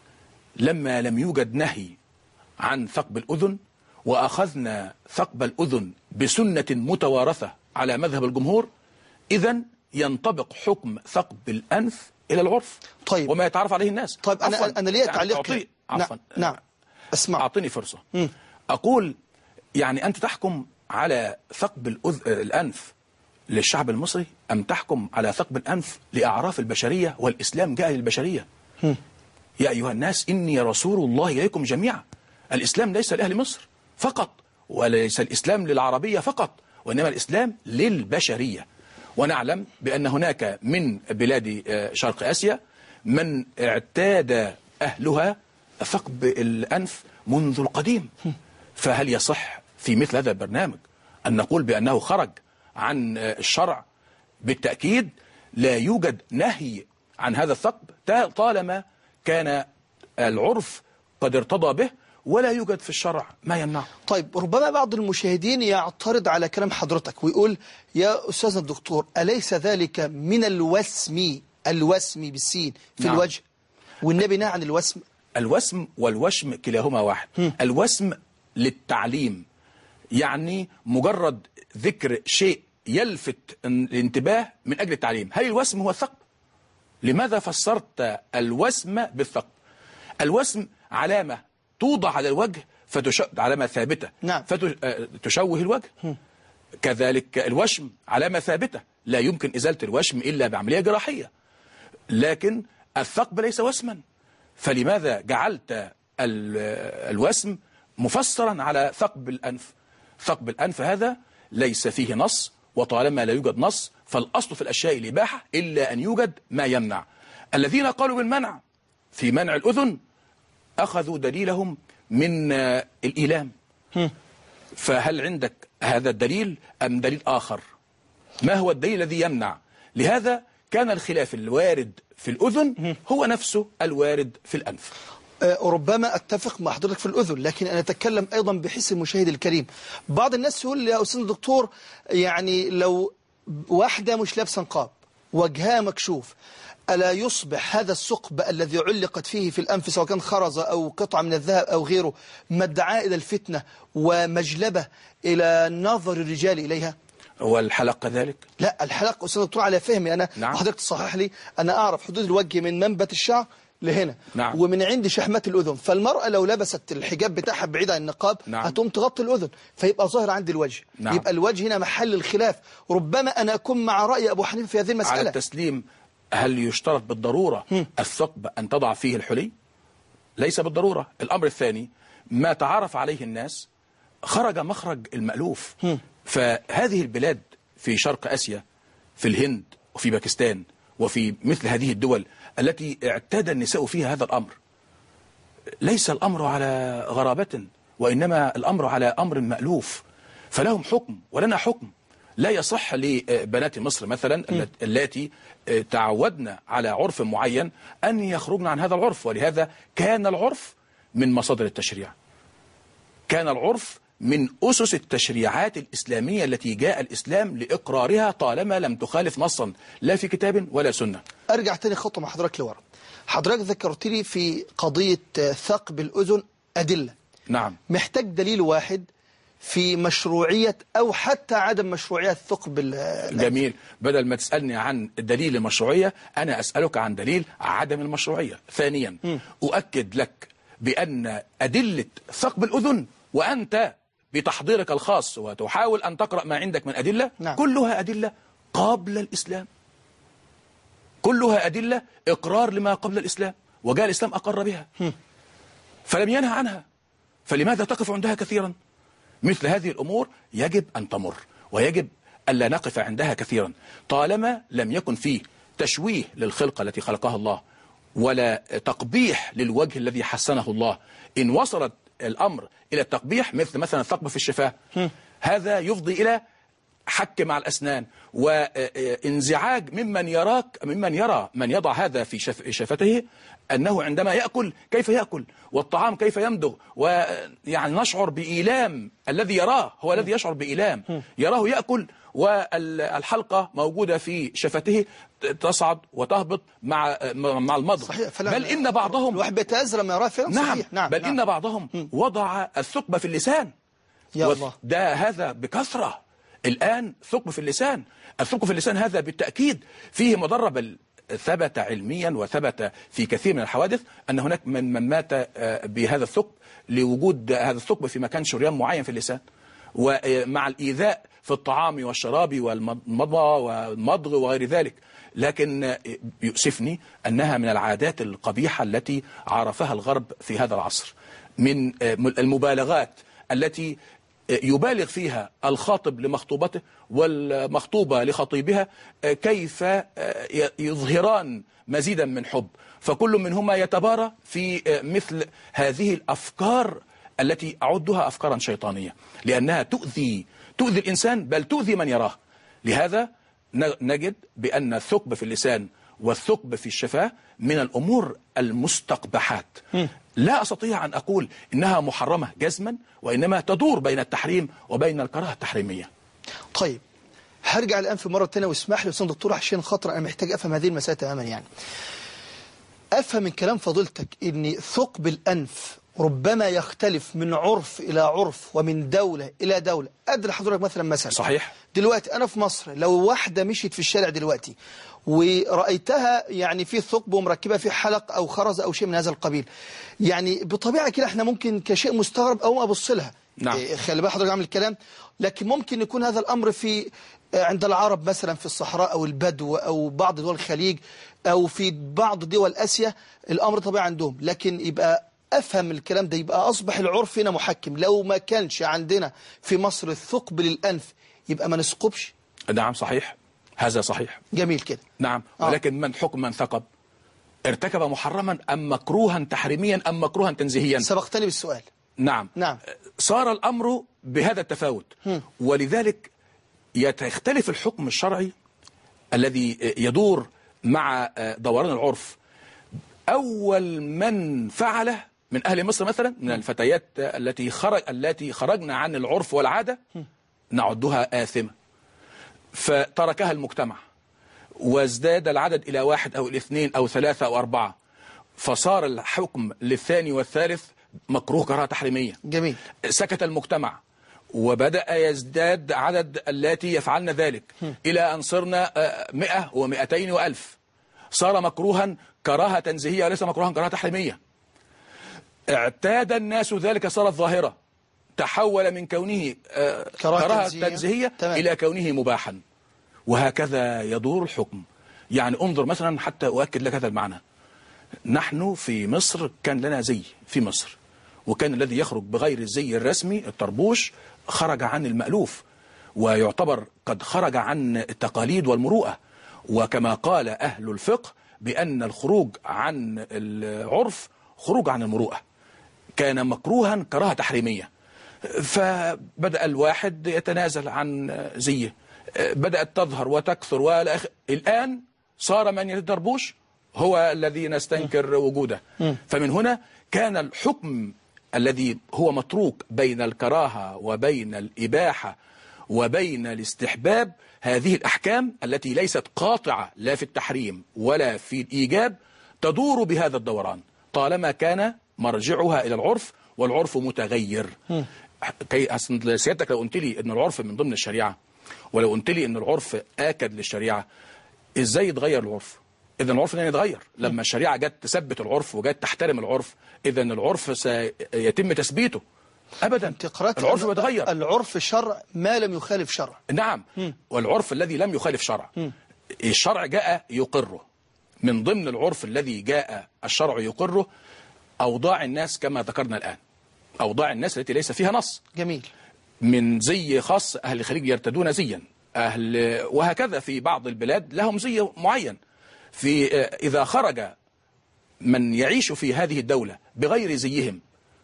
لما لم يوجد نهي عن ثقب الأذن وأخذنا ثقب الأذن بسنة متوارثة على مذهب الجمهور، إذن ينطبق حكم ثقب الأنف إلى العرف. طيب. وما يتعرف عليه الناس. طيب أنا أنا ليه تعليق؟ يعني عفوا. نعم. اسمع. أعطيني فرصة. م. أقول يعني أنت تحكم على ثقب الأذ... الأنف للشعب المصري أم تحكم على ثقب الأنف لأعراف البشرية؟ والإسلام جاء للبشرية. م. يا أيها الناس إني رسول الله إليكم جميعا. الإسلام ليس لأهل مصر فقط، وليس الإسلام للعربية فقط، وإنما الإسلام للبشرية. ونعلم بأن هناك من بلاد شرق آسيا من اعتاد أهلها ثقب الأنف منذ القديم. فهل يصح في مثل هذا البرنامج أن نقول بأنه خرج عن الشرع؟ بالتأكيد لا يوجد نهي عن هذا الثقب طالما كان العرف قد ارتضى به، ولا يوجد في الشرع ما يمنعه. طيب ربما بعض المشاهدين يعترض على كلام حضرتك ويقول: يا أستاذ الدكتور، أليس ذلك من الوسم، الوسم بالسين في نعم. الوجه، والنبي نهى عن الوسم؟ الوسم والوشم كلاهما واحد. م. الوسم للتعليم، يعني مجرد ذكر شيء يلفت الانتباه من أجل التعليم. هل الوسم هو الثقب؟ لماذا فسرت الوسم بالثقب؟ الوسم علامة توضع على الوجه فتش... علامة ثابتة. نعم. فتشوه الوجه. م. كذلك الوشم علامة ثابتة لا يمكن إزالة الوشم إلا بعملية جراحية. لكن الثقب ليس وسما، فلماذا جعلت الوسم مفسرا على ثقب الأنف؟ ثقب الأنف هذا ليس فيه نص، وطالما لا يوجد نص فالأصل في الأشياء الإباحة إلا أن يوجد ما يمنع. الذين قالوا بالمنع في منع الأذن أخذوا دليلهم من الإيلام. فهل عندك هذا الدليل أم دليل آخر؟ ما هو الدليل الذي يمنع؟ لهذا كان الخلاف الوارد في الأذن هو نفسه الوارد في الأنف. ربما أتفق مع حضرتك في الأذن، لكن أنا أتكلم أيضا بحس المشاهد الكريم. بعض الناس يقول يا أستاذ الدكتور، يعني لو واحدة مش لابسة نقاب وجهها مكشوف، ألا يصبح هذا الثقب الذي علقت فيه في الأنف سواء كان خرزة أو قطعة من الذهب أو غيره مدعاة إلى الفتنة ومجلبة إلى نظر الرجال إليها؟ والحلق كذلك؟ لا، الحلق أستاذ الدكتور على فهمي أنا، نعم. وحضرتك تصحح لي، أنا أعرف حدود الوجه من منبت الشعر لهنا، نعم. ومن عند شحمات الأذن. فالمرأة لو لبست الحجاب بتاعها بعيد عن النقاب، نعم. هتقوم تغطي الأذن فيبقى ظاهر عند الوجه، نعم. يبقى الوجه هنا محل الخلاف. ربما أنا أكون مع رأي أبو حنيفة في هذه المسألة. على التسليم، هل يشترط بالضرورة م. الثقب أن تضع فيه الحلي؟ ليس بالضرورة. الأمر الثاني، ما تعرف عليه الناس خرج مخرج المألوف. م. فهذه البلاد في شرق آسيا، في الهند وفي باكستان وفي مثل هذه الدول التي اعتاد النساء فيها هذا الأمر، ليس الأمر على غرابة، وإنما الأمر على أمر مألوف، فلهم حكم ولنا حكم. لا يصح لبنات مصر مثلا التي تعودنا على عرف معين أن يخرجن عن هذا العرف. ولهذا كان العرف من مصادر التشريع، كان العرف من أسس التشريعات الإسلامية التي جاء الإسلام لإقرارها طالما لم تخالف نصا لا في كتاب ولا سنة. أرجع تاني خطوة مع حضرتك لورا. حضرتك ذكرت لي في قضية ثقب الأذن أدلة. نعم. محتاج دليل واحد في مشروعية أو حتى عدم مشروعية ثقب الأنف. جميل. بدل ما تسألني عن دليل المشروعية أنا أسألك عن دليل عدم المشروعية. ثانيا م. أؤكد لك بأن أدلة ثقب الأذن وأنت بتحضيرك الخاص وتحاول أن تقرأ ما عندك من أدلة، نعم. كلها أدلة قبل الإسلام، كلها أدلة إقرار لما قبل الإسلام، وجاء الإسلام أقر بها م. فلم ينهى عنها، فلماذا تقف عندها كثيرا؟ مثل هذه الأمور يجب أن تمر، ويجب ألا نقف عندها كثيرا طالما لم يكن فيه تشويه للخلقة التي خلقها الله ولا تقبيح للوجه الذي حسنه الله. إن وصلت الأمر إلى التقبيح مثل مثلا الثقب في الشفاه، هذا يفضي إلى حك مع الأسنان وانزعاج ممن يراك ممن يرى من يضع هذا في شف شفته أنه عندما يأكل كيف يأكل والطعام كيف يمضغ، ويعني نشعر بإيلام. الذي يراه هو الذي يشعر بإيلام، يراه يأكل والحلقة موجودة في شفته تصعد وتهبط مع مع المضغ. صحيح. بل إن بعضهم الواحد بيتأزر ما يراه فعلا. نعم. صحيح. نعم. بل نعم. إن بعضهم م. وضع الثقب في اللسان. يا الله. ده هذا بكثرة الآن ثقب في اللسان. الثقب في اللسان هذا بالتأكيد فيه مضرة، بل ثبت علميا وثبت في كثير من الحوادث أن هناك من من مات بهذا الثقب لوجود هذا الثقب في مكان شريان معين في اللسان، ومع الإيذاء في الطعام والشراب والمضغ والمضغ وغير ذلك. لكن يؤسفني أنها من العادات القبيحة التي عرفها الغرب في هذا العصر، من المبالغات التي يبالغ فيها الخاطب لمخطوبته والمخطوبة لخطيبها كيف يظهران مزيدا من حب، فكل منهما يتبارى في مثل هذه الأفكار التي أعدها أفكارا شيطانية، لأنها تؤذي تؤذي الإنسان بل تؤذي من يراه. لهذا نجد بأن الثقب في اللسان والثقب في الشفاه من الأمور المستقبحات. لا أستطيع أن أقول إنها محرمة جزما، وإنما تدور بين التحريم وبين الكراهة التحريمية. طيب هرجع الآن في مرة تانية واسمح لي أستاذ دكتور عشان خاطر أنا محتاج أفهم هذه المسألة تماما. يعني أفهم من كلام فضيلتك إن ثقب الأنف ربما يختلف من عرف إلى عرف ومن دولة إلى دولة. أدي لحضرتك مثلا مثلا صحيح. دلوقتي أنا في مصر لو واحدة مشيت في الشارع دلوقتي ورأيتها يعني في ثقب ومركبة في حلق أو خرز أو شيء من هذا القبيل، يعني بطبيعة كده احنا ممكن كشيء مستغرب أو أبص لها. نعم. خلي بقى حضرتك عامل الكلام، لكن ممكن يكون هذا الأمر في عند العرب مثلا في الصحراء أو البدو أو بعض دول الخليج أو في بعض دول آسيا الأمر طبيعي عندهم. لكن يبقى أفهم الكلام ده، يبقى أصبح العرف هنا محكم. لو ما كانش عندنا في مصر الثقب للأنف يبقى ما نثقبش. نعم صحيح، هذا صحيح. جميل كده. نعم. ولكن آه. من حكم من ثقب ارتكب محرما أم مكروها تحريميا أم مكروها تنزيهيا؟ سبقتني بالسؤال. نعم. نعم. صار الأمر بهذا التفاوت، هم. ولذلك يختلف الحكم الشرعي الذي يدور مع دوران العرف. أول من فعله من أهل مصر مثلا من الفتيات التي خرج التي خرجنا عن العرف والعادة نعدها آثمة، فتركها المجتمع وازداد العدد إلى واحد أو الاثنين أو ثلاثة أو أربعة، فصار الحكم للثاني والثالث مكروه كراهة تحريمية. جميل. سكت المجتمع وبدأ يزداد عدد اللاتي يفعلن ذلك م. إلى أن صرنا مئة ومئتين وألف، صار مكروها كراهة تنزيهية وليس مكروها كراهة تحريمية. اعتاد الناس ذلك، صارت ظاهرة، تحول من كونه كراهة, كراهة تنزيهية, تنزيهية إلى كونه مباحا، وهكذا يدور الحكم. يعني انظر مثلا حتى أؤكد لك هذا المعنى. نحن في مصر كان لنا زي في مصر، وكان الذي يخرج بغير الزي الرسمي الطربوش خرج عن المألوف، ويعتبر قد خرج عن التقاليد والمروءة. وكما قال أهل الفقه بأن الخروج عن العرف خروج عن المروءة، كان مكروها كراهة تحريمية. فبدأ الواحد يتنازل عن زيه، بدأت تظهر وتكثر، والآن صار من يتدربوش هو الذي نستنكر وجوده. فمن هنا كان الحكم الذي هو متروك بين الكراهة وبين الإباحة وبين الاستحباب، هذه الأحكام التي ليست قاطعة لا في التحريم ولا في الإيجاب تدور بهذا الدوران طالما كان مرجعها إلى العرف، والعرف متغير. كي سيادتك لو قلت لي أن العرف من ضمن الشريعة، ولو قلت لي أن العرف آكد للشريعة، إزاي يتغير العرف؟ إذن العرف لن يتغير. لما الشريعة جت تثبت العرف وجت تحترم العرف، إذن العرف سيتم تثبيته أبدا. العرف بيتغير. العرف شرع ما لم يخالف شرع. نعم. م. والعرف الذي لم يخالف شرع، م. الشرع جاء يقره. من ضمن العرف الذي جاء الشرع يقره أوضاع الناس كما ذكرنا الآن، أوضاع الناس التي ليس فيها نص. جميل. من زي خاص، أهل الخليج يرتدون زيا، أهل وهكذا في بعض البلاد لهم زي معين. في إذا خرج من يعيش في هذه الدولة بغير زيهم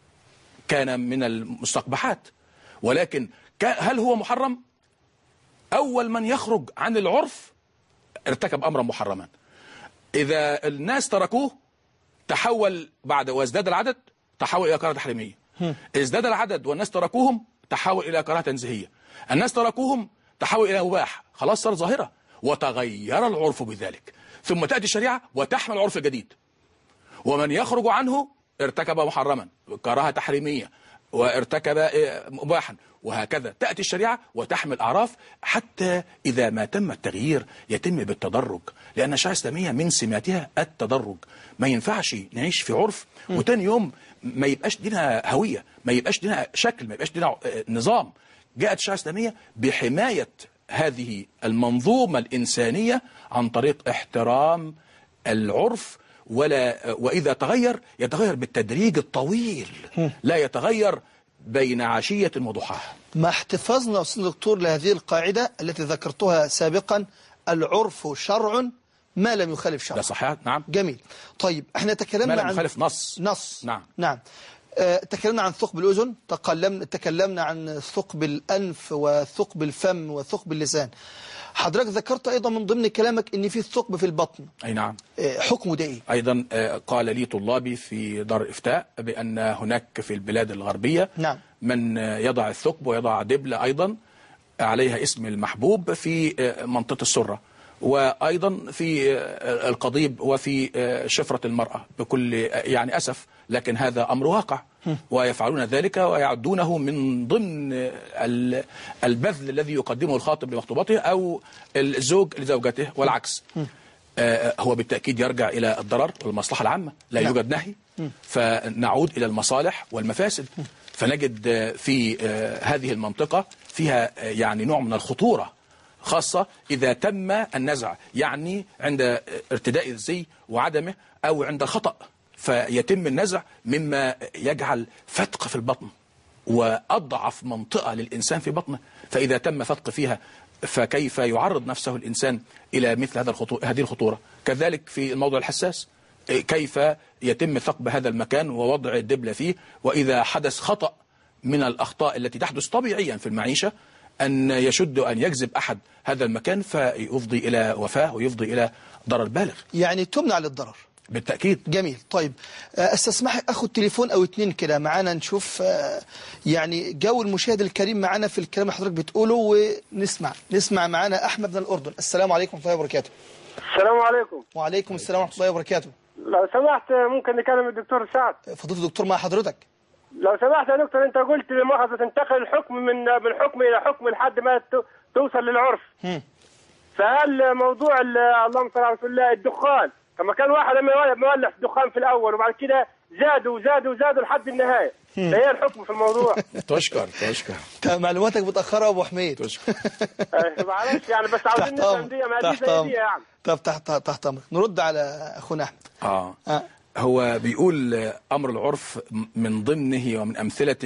كان من المستقبحات. ولكن هل هو محرم؟ أول من يخرج عن العرف ارتكب أمرا محرما. إذا الناس تركوه تحول بعد وازداد العدد، تحول إلى كراهة تحريمية. ازداد العدد والناس تركوهم، تحول إلى كراهة تنزيهية. الناس تركوهم، تحول إلى مباح. خلاص صار ظاهرة، وتغير العرف بذلك. ثم تأتي الشريعة وتحمل العرف الجديد، ومن يخرج عنه ارتكب محرما، كراهة تحريمية، وارتكب مباحا، وهكذا تأتي الشريعة وتحمل أعراف، حتى إذا ما تم التغيير يتم بالتدرج، لأن الشريعة الإسلامية من سماتها التدرج. ما ينفعش نعيش في عرف وتاني يوم ما يبقاش دينها هوية، ما يبقاش دينها شكل، ما يبقاش دينها نظام. جاءت الشريعة الإسلامية بحماية هذه المنظومة الإنسانية عن طريق احترام العرف، ولا وإذا تغير يتغير بالتدريج الطويل، لا يتغير بين عشية وضحاها. مع احتفاظنا أستاذ دكتور لهذه القاعدة التي ذكرتها سابقا، العرف شرع ما لم يخالف شرع. ده صحيح. نعم. جميل. طيب احنا تكلمنا ما عن لم يخالف نص. نص. نعم. نعم. اه تكلمنا عن ثقب الأذن، تكلمنا تكلمنا عن ثقب الأنف وثقب الفم وثقب اللسان. حضرتك ذكرت أيضا من ضمن كلامك أن في ثقب في البطن. أي نعم. اه حكمه ده إيه؟ أيضا اه قال لي طلابي في دار الإفتاء بأن هناك في البلاد الغربية نعم. من يضع الثقب ويضع دبلة أيضا عليها اسم المحبوب في منطقة السرة، وأيضا في القضيب وفي شفرة المرأة، بكل يعني أسف، لكن هذا أمر واقع، ويفعلون ذلك ويعدونه من ضمن البذل الذي يقدمه الخاطب لمخطوبته أو الزوج لزوجته والعكس. هو بالتأكيد يرجع إلى الضرر والمصلحة العامة، لا يوجد نهي، فنعود إلى المصالح والمفاسد. فنجد في هذه المنطقة فيها يعني نوع من الخطورة، خاصة إذا تم النزع، يعني عند ارتداء الزي وعدمه أو عند خطأ فيتم النزع، مما يجعل فتق في البطن وأضعف منطقة للإنسان في بطنه. فإذا تم فتق فيها فكيف يعرض نفسه الإنسان إلى مثل هذا الخطورة هذه الخطورة. كذلك في الموضوع الحساس، كيف يتم ثقب هذا المكان ووضع الدبلة فيه، وإذا حدث خطأ من الأخطاء التي تحدث طبيعيا في المعيشة، أن يشد أن يجذب أحد هذا المكان فيفضي إلى وفاة ويفضي إلى ضرر بالغ، يعني تمنع للضرر بالتأكيد. جميل. طيب استسمح أخذ تليفون أو اتنين كده معانا نشوف يعني جو المشاهد الكريم معانا في الكلام اللي حضرتك بتقوله، ونسمع نسمع معانا أحمد من الأردن. السلام عليكم ورحمة الله وبركاته. السلام عليكم. وعليكم السلام ورحمة الله وبركاته. لو سمحت ممكن نكلم الدكتور سعد؟ فضيلة الدكتور مع حضرتك. لو سمحت يا دكتور، انت قلت لمؤاخذة تنتقل الحكم من من حكم الى حكم لحد ما توصل للعرف. هم. فهل موضوع اللهم صل على رسول الله الدخان، كما كان واحد مولع دخان في الاول وبعد كده زادوا زادوا زادوا لحد النهايه، ده هي الحكم في الموضوع. تشكر تشكر معلوماتك متاخره يا ابو حميد. تشكر. معلش يعني، بس عاوزين نفهم دي ما دي زي دي يعني. طب تحت تحت امرك. نرد على اخونا احمد. اه, آه. هو بيقول أمر العرف من ضمنه ومن أمثلته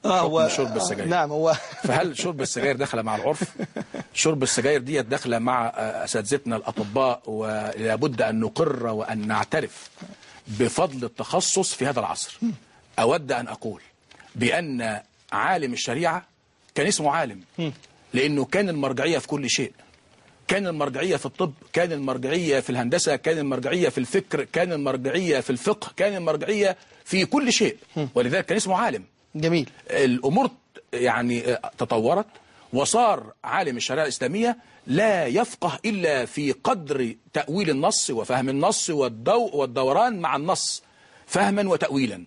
آه حكم هو شرب السجاير. نعم هو فهل شرب السجاير داخله مع العرف؟ شرب السجاير دي داخله مع اساتذتنا الاطباء، ولابد ان نقر وان نعترف بفضل التخصص في هذا العصر. اود ان اقول بان عالم الشريعه كان اسمه عالم لانه كان المرجعيه في كل شيء. كان المرجعيه في الطب، كان المرجعيه في الهندسه، كان المرجعيه في الفكر، كان المرجعيه في الفقه، كان المرجعيه في كل شيء، ولذلك كان اسمه عالم. جميل. الامور يعني تطورت وصار عالم الشريعه الاسلاميه لا يفقه الا في قدر تاويل النص وفهم النص والضوء والدوران مع النص فهما وتاويلا.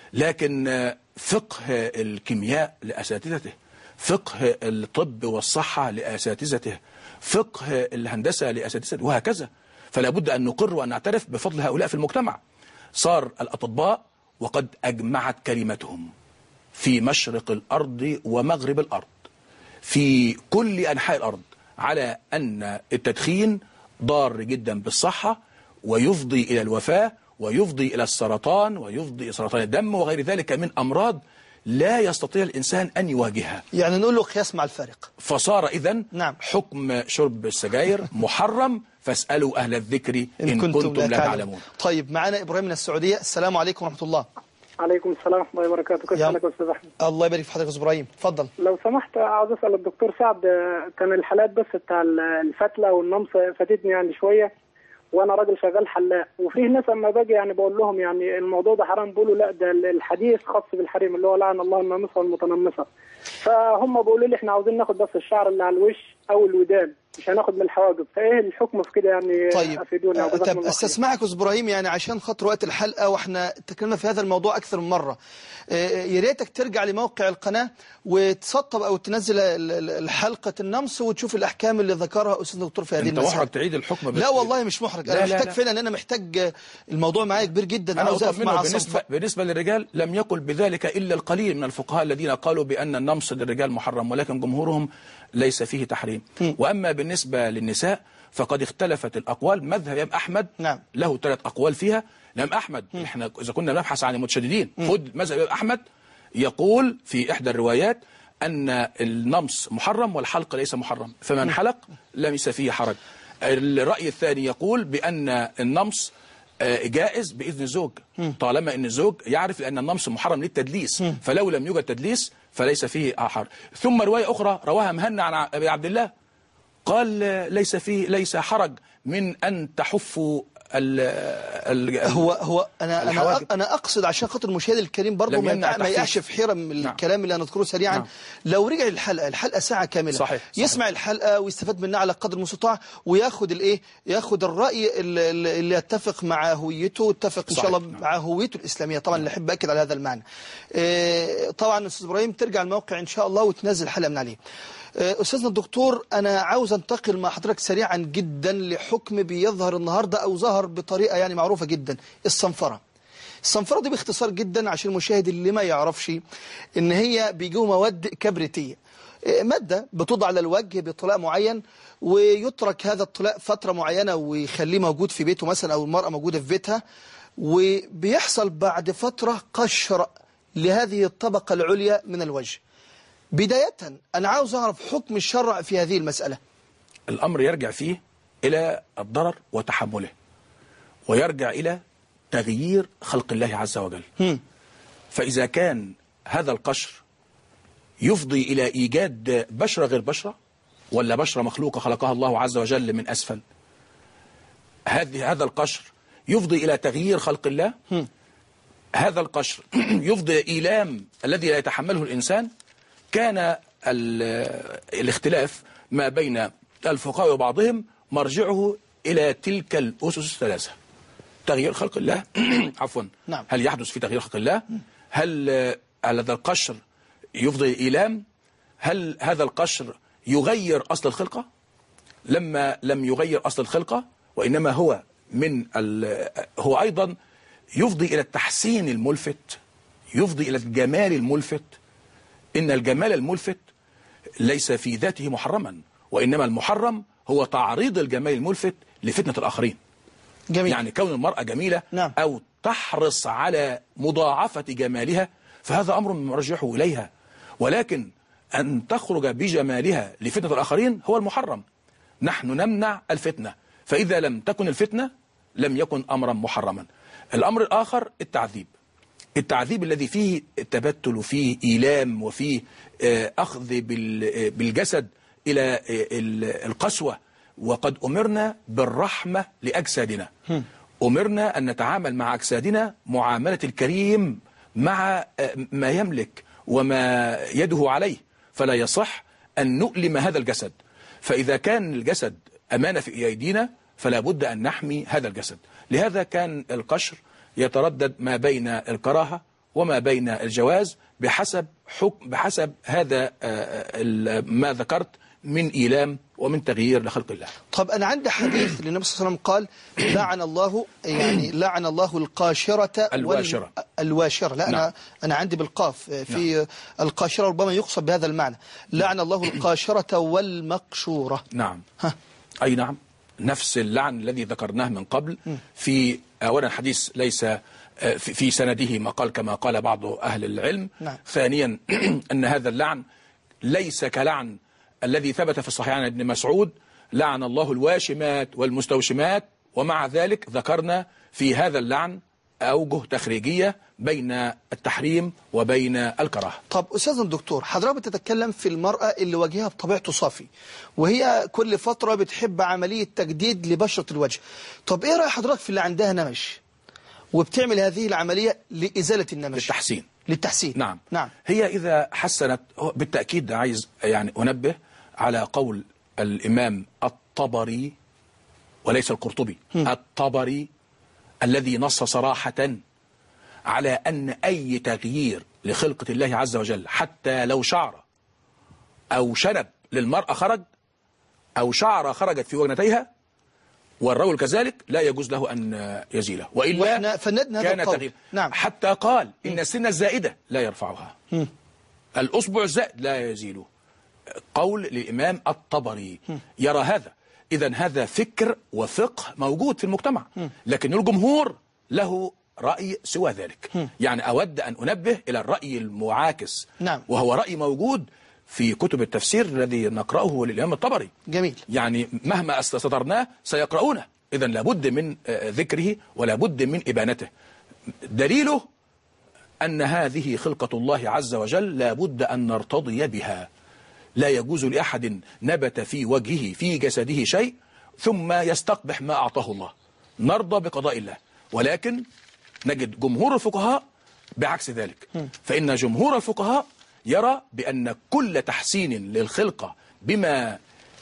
لكن فقه الكيمياء لاساتذته، فقه الطب والصحه لاساتذته، فقه الهندسه لاساتذته، وهكذا. فلا بد ان نقر وان نعترف بفضل هؤلاء في المجتمع. صار الاطباء وقد اجمعت كلمتهم في مشرق الأرض ومغرب الأرض في كل أنحاء الأرض على أن التدخين ضار جدا بالصحة ويفضي إلى الوفاة ويفضي إلى السرطان ويفضي إلى سرطان الدم وغير ذلك من أمراض لا يستطيع الإنسان أن يواجهها. يعني نقول له قياس مع الفارق. فصار إذن نعم. حكم شرب السجاير محرم، فاسألوا أهل الذكر إن, إن كنتم, كنتم لا تعلمون. طيب معنا إبراهيم من السعودية. السلام عليكم ورحمة الله. عليكم السلام ورحمة الله وبركاته. كيف حالك يا أستاذ أحمد؟ الله يبارك في حضرتك يا أستاذ إبراهيم، اتفضل. لو سمحت عاوز أسأل الدكتور سعد، كان الحالات بس بتاع الفتلة والنمص فاتتني يعني شوية، وأنا راجل شغال حلاق، وفيه ناس أما باجي يعني بقول لهم يعني الموضوع ده حرام، بيقولوا لا ده الحديث خاص بالحريم اللي هو لعن الله النامصة والمتنمصة، فهم بيقولوا لي إحنا عاوزين ناخد بس الشعر اللي على الوش أو الودان، مش هناخد من الحواجب، فايه الحكم في كده يعني؟ طيب افيدونا. طب استسمعك استاذ ابراهيم يعني عشان خاطر وقت الحلقه واحنا تكلمنا في هذا الموضوع اكثر من مره، يا ريتك ترجع لموقع القناه وتسطب او تنزل حلقه النمص وتشوف الاحكام اللي ذكرها استاذ الدكتور في هذه المساله. انت محرج تعيد الحكم؟ لا والله مش محرج، انا محتاج فعلا ان انا محتاج الموضوع معايا كبير جدا. انا عاوز اقف مع بالنسبه بالنسبه للرجال لم يقل بذلك الا القليل من الفقهاء الذين قالوا بان النمص للرجال محرم، ولكن جمهورهم ليس فيه تحريم. م. واما بالنسبه للنساء فقد اختلفت الاقوال. مذهب الامام احمد نعم. له ثلاث اقوال فيها. الامام احمد م. احنا اذا كنا نبحث عن المتشددين خد مذهب الامام احمد، يقول في احدى الروايات ان النمص محرم والحلق ليس محرم، فمن م. حلق ليس فيه حرج. الراي الثاني يقول بان النمص جائز باذن الزوج طالما ان الزوج يعرف، لان النمص محرم للتدليس، م. فلو لم يوجد تدليس فليس فيه حرج. ثم روايه اخرى رواها مهنا عن ابي عبد الله قال ليس فيه ليس حرج من ان تحفوا ال ال هو هو انا انا انا اقصد عشان خاطر المشاهد الكريم برضه ما يقعش في حيره من نعم. الكلام اللي هنذكره سريعا. نعم. لو رجع الحلقه الحلقه ساعه كامله صحيح. صحيح. يسمع الحلقه ويستفاد منها على قدر المستطاع وياخد الايه ياخد الراي اللي, اللي يتفق مع هويته ويتفق ان شاء الله نعم. مع هويته الاسلاميه. طبعا اللي احب اكد على هذا المعنى. إيه طبعا استاذ ابراهيم ترجع الموقع ان شاء الله وتنزل حلقه من عليه. أستاذنا الدكتور أنا عاوز أنتقل مع حضرتك سريعا جدا لحكم بيظهر النهاردة أو ظهر بطريقة يعني معروفة جدا، الصنفرة. الصنفرة دي باختصار جدا عشان المشاهد اللي ما يعرفش إن هي بيجوا مواد كبريتية، مادة بتوضع على الوجه بطلاء معين ويترك هذا الطلاء فترة معينة ويخليه موجود في بيته مثلا أو المرأة موجودة في بيتها، وبيحصل بعد فترة قشر لهذه الطبقة العليا من الوجه. بداية أنا عاوز أعرف حكم الشرع في هذه المسألة. الأمر يرجع فيه إلى الضرر وتحمله، ويرجع إلى تغيير خلق الله عز وجل. هم. فإذا كان هذا القشر يفضي إلى إيجاد بشرة غير بشرة، ولا بشرة مخلوقة خلقها الله عز وجل من أسفل، هذه هذا القشر يفضي إلى تغيير خلق الله. هم. هذا القشر يفضي إيلام الذي لا يتحمله الإنسان. كان الاختلاف ما بين الفقهاء وبعضهم مرجعه إلى تلك الأسس الثلاثة: تغيير خلق الله عفوا نعم. هل يحدث في تغيير خلق الله؟ هل هذا القشر يفضي إيلام؟ هل هذا القشر يغير أصل الخلقة؟ لما لم يغير أصل الخلقة وإنما هو من هو أيضا يفضي إلى التحسين الملفت، يفضي إلى الجمال الملفت. إن الجمال الملفت ليس في ذاته محرما، وإنما المحرم هو تعريض الجمال الملفت لفتنة الآخرين. جميل. يعني كون المرأة جميلة نعم. أو تحرص على مضاعفة جمالها فهذا أمر مرجعه إليها، ولكن أن تخرج بجمالها لفتنة الآخرين هو المحرم. نحن نمنع الفتنة، فإذا لم تكن الفتنة لم يكن أمرا محرما. الأمر الآخر التعذيب، التعذيب الذي فيه تبتل وفيه إيلام وفيه أخذ بالجسد إلى القسوة. وقد أمرنا بالرحمة لأجسادنا، أمرنا أن نتعامل مع أجسادنا معاملة الكريم مع ما يملك وما يده عليه، فلا يصح أن نؤلم هذا الجسد. فإذا كان الجسد أمانة في أيدينا فلا بد أن نحمي هذا الجسد. لهذا كان القشر يتردد ما بين الكراهة وما بين الجواز بحسب حكم بحسب هذا ما ذكرت من إيلام ومن تغيير لخلق الله. طب أنا عندي حديث للنبي صلى الله عليه وسلم قال لعن الله يعني لعن الله القاشرة الواشرة الواشرة لا نعم. أنا أنا عندي بالقاف في نعم. القاشرة ربما يقصد بهذا المعنى. لعن الله القاشرة والمقشورة. نعم ها. أي نعم، نفس اللعن الذي ذكرناه من قبل. في أولا حديث ليس في سنده مقال كما قال بعض أهل العلم. نعم. ثانيا أن هذا اللعن ليس كلعن الذي ثبت في الصحيح عن ابن مسعود لعن الله الواشمات والمستوشمات، ومع ذلك ذكرنا في هذا اللعن أوجه تخريجية بين التحريم وبين الكراهة. طب أستاذ الدكتور، حضرتك بتتكلم في المرأة اللي وجهها بطبيعته صافي وهي كل فترة بتحب عملية تجديد لبشرة الوجه. طب إيه رأي حضرتك في اللي عندها نمش وبتعمل هذه العملية لإزالة النمش؟ للتحسين. للتحسين. نعم. نعم. هي إذا حسنت بالتأكيد عايز يعني أنبه على قول الإمام الطبري وليس القرطبي، م. الطبري الذي نص صراحة على أن أي تغيير لخلقة الله عز وجل حتى لو شعر أو شنب للمرأة خرج أو شعر خرجت في وجنتيها والرجل كذلك لا يجوز له أن يزيله، وإلا كان تغيير. نعم. حتى قال إن السن الزائدة لا يرفعها، م. الأصبع الزائد لا يزيله. قول للإمام الطبري يرى هذا. إذن هذا فكر وفقه موجود في المجتمع، لكن الجمهور له رأي سوى ذلك. يعني أود أن أنبه إلى الرأي المعاكس. نعم. وهو رأي موجود في كتب التفسير الذي نقرأه للإمام الطبري. جميل. يعني مهما استطرناه سيقرؤونه، إذن لابد من ذكره ولابد من إبانته. دليله أن هذه خلقة الله عز وجل لابد أن نرتضي بها. لا يجوز لأحد نبت في وجهه في جسده شيء ثم يستقبح ما أعطاه الله. نرضى بقضاء الله، ولكن نجد جمهور الفقهاء بعكس ذلك. فإن جمهور الفقهاء يرى بأن كل تحسين للخلقة بما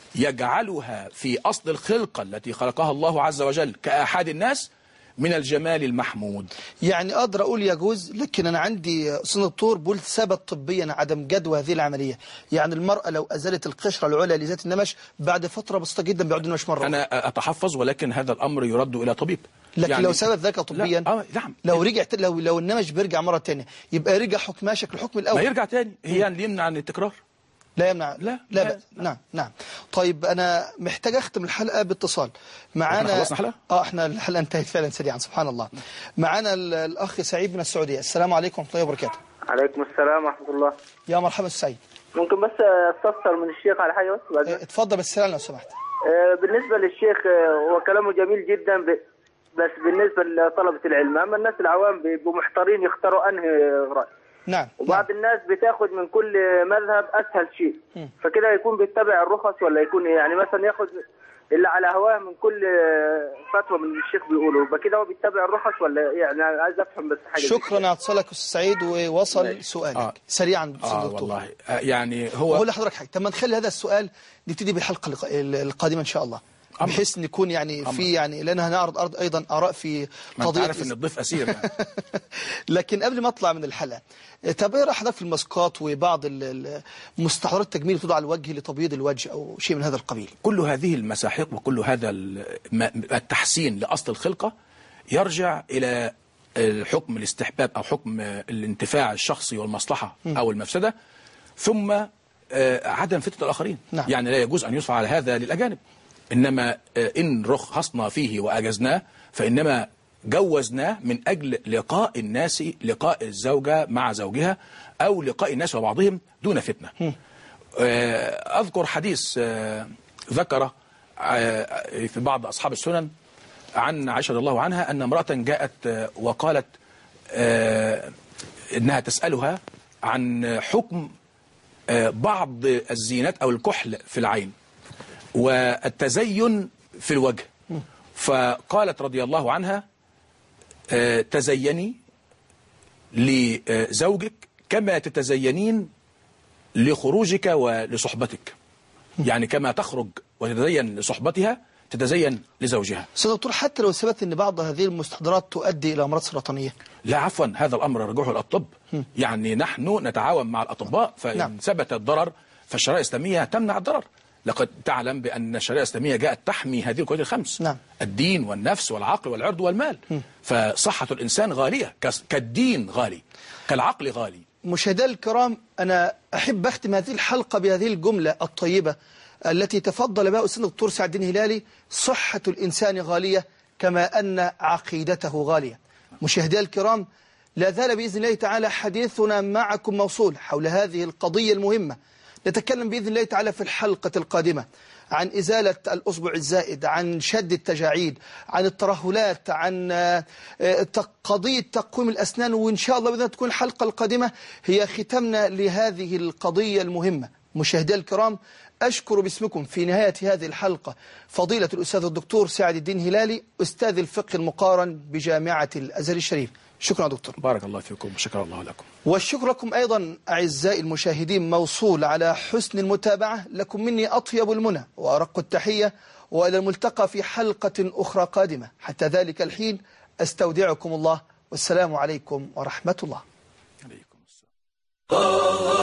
يجعلها في أصل الخلقة التي خلقها الله عز وجل كأحد الناس من الجمال المحمود. يعني أقدر أقول يجوز، لكن أنا عندي سن الطور بقول ثبت طبيا عدم جدوى هذه العملية. يعني المرأة لو أزالت القشرة العليا لذات النمش بعد فترة بسيطة جدا بيعود النمش مرة. أنا أتحفظ، ولكن هذا الأمر يرد إلى طبيب. لكن يعني لو ثبت ذاك طبيا لا. آه نعم. لو رجع لو لو النمش بيرجع مرة تانية يبقى رجع حكمها شكل الحكم الأول. ما يرجع تاني، هي يعني يمنع عن التكرار؟ لا يمنع. لا لا, لا, لا. نعم نعم. طيب أنا محتاج أختم الحلقة باتصال معانا. خلصنا الحلقة؟ اه احنا الحلقة انتهت فعلا سريعا سبحان الله. معانا الأخ سعيد من السعودية. السلام عليكم ورحمة الله وبركاته. عليكم السلام ورحمة الله. يا مرحبا سعيد. ممكن بس استفسر من الشيخ على حاجة بس بعد؟ اه اتفضل بس سريعا لو سمحت. اه بالنسبة للشيخ هو كلامه جميل جدا، بس بالنسبة لطلبة العلم أما الناس العوام بيبقوا محتارين يختاروا أنهي رأي. نعم. وبعض نعم. الناس بتاخد من كل مذهب أسهل شيء، م. فكده يكون بيتبع الرخص ولا يكون يعني مثلا ياخد اللي على هواه من كل فتوى من الشيخ بيقوله، يبقى كده هو بيتبع الرخص ولا يعني؟ عايز افهم بس حاجه. شكرا على اتصالك استاذ سعيد ووصل ماشي. سؤالك آه. سريعا اه والله آه يعني هو اقول لحضرتك حاجه. طب ما نخلي هذا السؤال نبتدي بالحلقه القادمه ان شاء الله، بحيث نكون يعني أمر. في يعني لان هنعرض أرض ايضا اراء في قضيه. عارف ان الضيف اسير يعني. لكن قبل ما اطلع من الحلقه، طب ايه رايك حضرتك في الماسكات وبعض مستحضرات التجميل اللي توضع على الوجه لتبييض الوجه او شيء من هذا القبيل؟ كل هذه المساحيق وكل هذا التحسين لاصل الخلقه يرجع الى الحكم الاستحباب او حكم الانتفاع الشخصي والمصلحه او المفسده، ثم عدم فتنه الاخرين. نعم. يعني لا يجوز ان يفعل هذا للاجانب، إنما إن رخصنا فيه وأجزناه فإنما جوزناه من أجل لقاء الناس، لقاء الزوجة مع زوجها أو لقاء الناس وبعضهم دون فتنة. أذكر حديث ذكر في بعض أصحاب السنن عن عائشة رضي الله عنها أن امرأة جاءت وقالت إنها تسألها عن حكم بعض الزينات أو الكحل في العين والتزين في الوجه، فقالت رضي الله عنها تزيني لزوجك كما تتزينين لخروجك ولصحبتك، يعني كما تخرج وتتزين لصحبتها تتزين لزوجها. سيد دكتور، حتى لو ثبت ان بعض هذه المستحضرات تؤدي الى امراض سرطانيه؟ لا عفوا، هذا الامر رجوعه للطب. يعني نحن نتعاون مع الاطباء، فان نعم. ثبت الضرر فالشريعه الاسلاميه تمنع الضرر. لقد تعلم بان الشريعه الاسلاميه جاءت تحمي هذه القواعد الخمس، نعم. الدين والنفس والعقل والعرض والمال. م. فصحه الانسان غاليه كالدين غالي، كالعقل غالي. مشاهدينا الكرام، أنا أحب أختم هذه الحلقة بهذه الجملة الطيبة التي تفضل بها أستاذ الدكتور سعد الدين هلالي: صحة الإنسان غالية كما أن عقيدته غالية. مشاهدينا الكرام، لا زال بإذن الله تعالى حديثنا معكم موصول حول هذه القضية المهمة. نتكلم بإذن الله تعالى في الحلقة القادمة عن إزالة الأصبع الزائد، عن شد التجاعيد، عن الترهلات، عن قضية تقويم الأسنان، وإن شاء الله بإذن تكون الحلقة القادمة هي ختامنا لهذه القضية المهمة. مشاهدينا الكرام، أشكر باسمكم في نهاية هذه الحلقة فضيلة الأستاذ الدكتور سعد الدين هلالي، أستاذ الفقه المقارن بجامعة الأزهر الشريف. شكرا دكتور. بارك الله فيكم وشكر الله لكم. والشكر لكم أيضا أعزائي المشاهدين موصول على حسن المتابعة. لكم مني أطيب المنى وأرق التحية، وإلى الملتقى في حلقة أخرى قادمة. حتى ذلك الحين أستودعكم الله، والسلام عليكم ورحمة الله. عليكم السلام.